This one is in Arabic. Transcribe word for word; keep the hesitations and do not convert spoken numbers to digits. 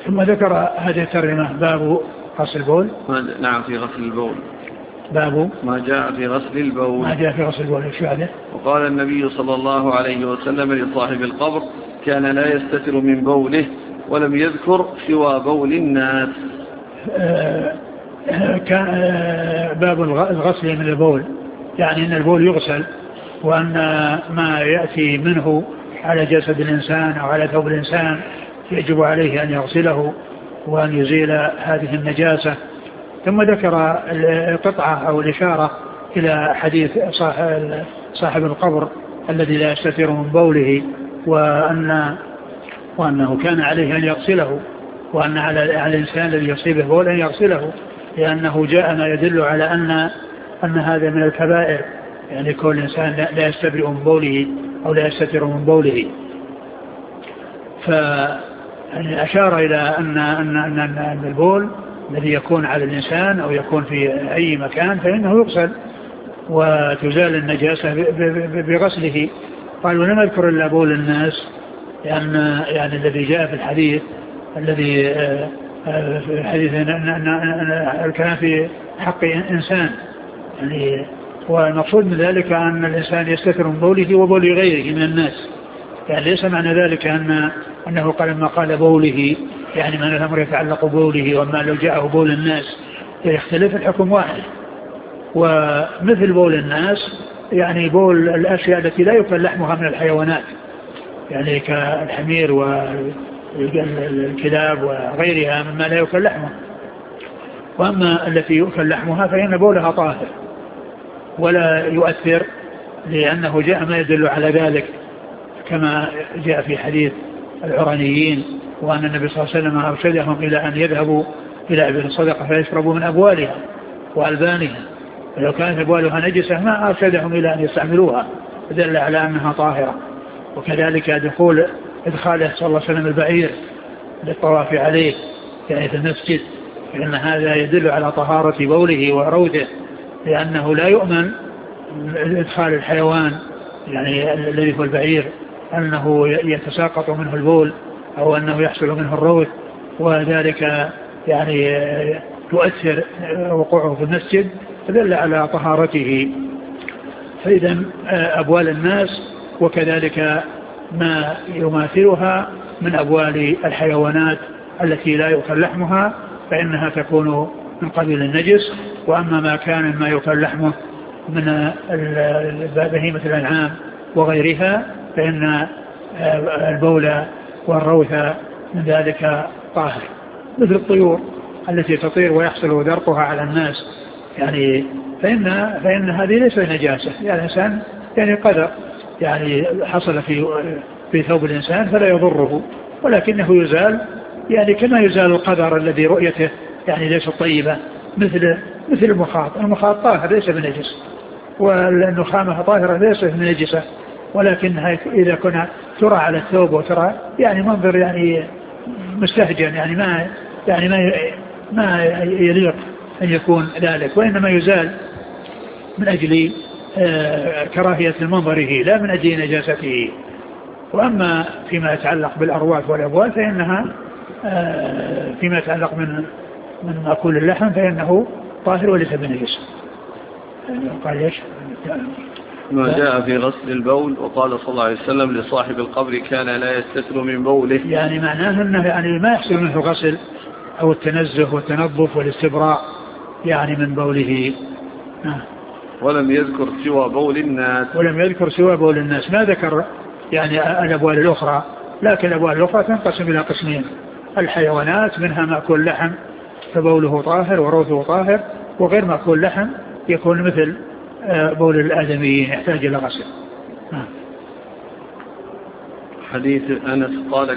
ثم ذكر هذه الترجمة باب غسل البول. نعم في غسل البول. باب ما جاء في غسل البول. ما جاء في غسل البول. شو هذا؟ وقال النبي صلى الله عليه وسلم لصاحب القبر كان لا يستتر من بوله ولم يذكر سوى بول الناس. آه كان آه باب الغسل من البول، يعني أن البول يغسل، وأن ما يأتي منه على جسد الإنسان أو على ثوب الإنسان يجب عليه أن يغسله وأن يزيل هذه النجاسة. ثم ذكر القطعة أو الإشارة إلى حديث صاحب القبر الذي لا يستتر من بوله، وأن وأنه كان عليه أن يغسله، وأن على الإنسان الذي يصيبه بول أن يغسله، لأنه جاء ما يدل على أن أن هذا من الكبائر، يعني كل إنسان لا يستبرئ من بوله أو لا يستتر من بوله. فأشار أشار إلى أن, أن, أن, أن البول الذي يكون على الإنسان أو يكون في أي مكان فإنه يغسل وتزال النجاسة بغسله. قال ولم أذكر إلا بول الناس، لأن يعني الذي جاء في الحديث الذي في الحديث أن الكلام في حق إنسان، يعني والمقصود من ذلك أن الإنسان يستتر من بوله وبول غيره من الناس، يعني ليس معنى ذلك أن أنه قال ما قال بوله يعني من الأمر يتعلق بوله، وما لو جاءه بول الناس يختلف الحكم واحد. ومثل بول الناس يعني بول الأشياء التي لا يؤكل لحمها من الحيوانات، يعني كالحمير والكلاب وغيرها مما لا يؤكل لحمها. وأما التي يؤكل لحمها فإن بولها طاهر ولا يؤثر، لأنه جاء ما يدل على ذلك كما جاء في حديث العرانيين، وأن النبي صلى الله عليه وسلم أرشدهم إلى أن يذهبوا إلى أبل الصدقة فيشربوا من أبوالها وألبانها، ولو كانت أبوالها نجسة ما أرشدهم إلى أن يستعملوها، فدل على أنها طاهرة. وكذلك دخول إدخاله صلى الله عليه وسلم البعير للطواف عليه يعني في المسجد، فإن هذا يدل على طهارة بوله وروثه، لأنه لا يؤمن إدخال الحيوان يعني الذي هو البعير أنه يتساقط منه البول أو أنه يحصل منه الروث، وذلك يعني تؤثر وقوعه في المسجد، فدل على طهارته. فإذا أبوال الناس وكذلك ما يماثلها من أبوال الحيوانات التي لا يؤكل لحمها فإنها تكون من قبيل النجس. وأما ما كان ما يؤكل لحمه من بهيمة الأنعام وغيرها فإن البول والروث من ذلك طاهر، مثل الطيور التي تطير ويحصل درقها على الناس، يعني فإن, فإن هذه ليس نجاسة، يعني الإنسان يعني قدر يعني حصل في في ثوب الإنسان فلا يضره، ولكنه يزال يعني كما يزال القدر الذي رؤيته يعني ليس طيبة، مثل مثل المخاط. المخاط طاهر ليس بنجس، والنخامة طاهرة ليست بنجسة، ولكنها إذا كنا ترى على الثوب وترى يعني منظر يعني مستهجن، يعني ما يعني ما ما يليق أن يكون ذلك، وإنما يزال من أجل كراهية المنظره لا من أجل نجاسته. وأما فيما يتعلق بالأرواث والأبوال فإنها فيما يتعلق من من مأكول اللحم فإنه طاهر وليس بنجس. قال ايش؟ ما جاء في غسل البول. وقال صلى الله عليه وسلم لصاحب القبر كان لا يستتر من بوله، يعني معناه أنه يعني ما يحصل منه غسل أو التنزه والتنظف والاستبراء يعني من بوله. آه. ولم يذكر سوى بول الناس. ولم يذكر سوى بول الناس، ما ذكر يعني الأبوال الأخرى، لكن الأبوال الأخرى تنقسم إلى قسمين: الحيوانات منها مأكول لحم فبوله طاهر وروثه طاهر، وغير مأكول لحم يكون مثل بول الآدميين يحتاج إلى غسل. حديث أنس قال